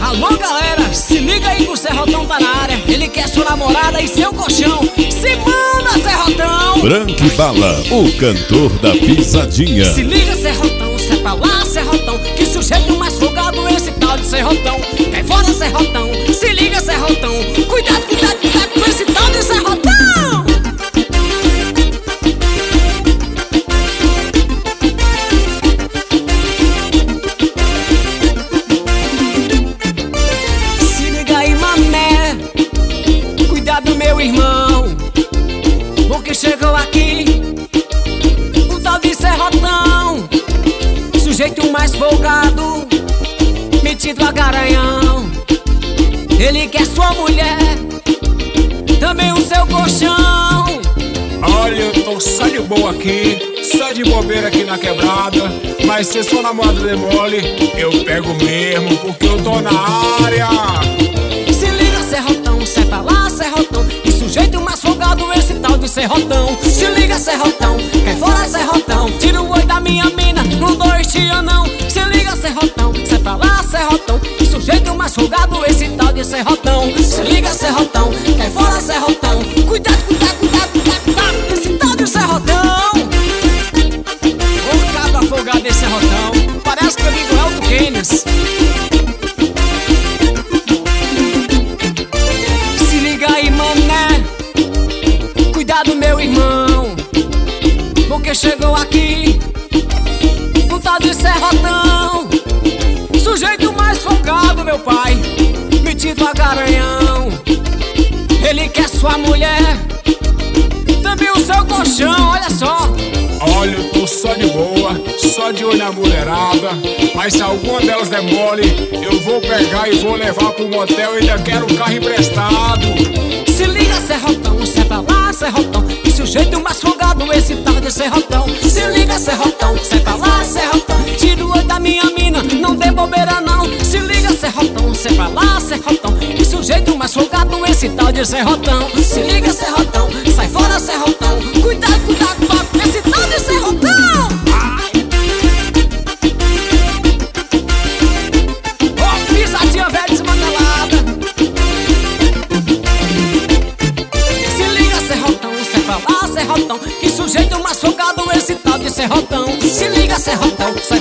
Alô galera, se liga aí que o Serrotão tá na área. Ele quer sua namorada e seu colchão. Se manda, Serrotão! Branco e Bala, o cantor da pisadinha. Se liga, Serrotão, cê pra lá, Serrotão, que sujeito mais folgado esse tal de Serrotão. Cai fora, Serrotão, se liga, Serrotão. Cuidado, cuidado, cuidado com esse tal de Serrotão. Se liga aí, mané, cuidado, meu irmão, porque chegou aqui o tal de Serrotão, sujeito mais folgado, metido a garanhão. Ele quer sua mulher, também o seu colchão. Olha, eu tô só de boa aqui, só de bobeira aqui na quebrada. Mas se sua namorada demole, eu pego mesmo, porque eu tô na área. Se liga, Serrotão, cê pra lá, Serrotão, que sujeito mais folgado esse tal de Serrotão. Se liga, Serrotão, cai fora, Serrotão, tira o oi da minha mina, não dou estia não. Se liga, Serrotão, cê pra lá, Serrotão, que sujeito mais folgado esse tal de Serrotão. Se liga, Serrotão, cai fora, Serrotão, cuidado, cuidado, cuidado, cuidado, cuidado com esse tal de Serrotão. Ô cabra folgado esse Serrotão, parece que eu vim do Elton Keynes. Se liga aí, mané, cuidado, meu irmão, porque chegou aqui o tal de Serrotão, sujeito mais folgado, meu pai, metido a garanhão. Ele quer sua mulher, também o seu colchão, olha só. Olha, eu tô só de boa, só de olho na mulherada. Mas se alguma delas demole, eu vou pegar e vou levar pro motel e ainda quero um carro emprestado. Se liga, Serrotão, cê pra lá, Serrotão, que sujeito mais folgado esse tal de Serrotão. Se liga, Serrotão, cê pra lá, Serrotão, tira o oi da minha mina, não dê bobeira não. Se liga, Serrotão, cê pra lá, Serrotão, que sujeito mais folgado esse tal de Serrotão. Se liga, Serrotão, sai fora, Serrotão, cuidado, cuidado, cuidado com esse tal de Serrotão. Ó, pisadinha velha desmantelada. Se liga, Serrotão, cê pra lá, Serrotão, que sujeito mais folgado esse tal de Serrotão. Se liga, Serrotão, sai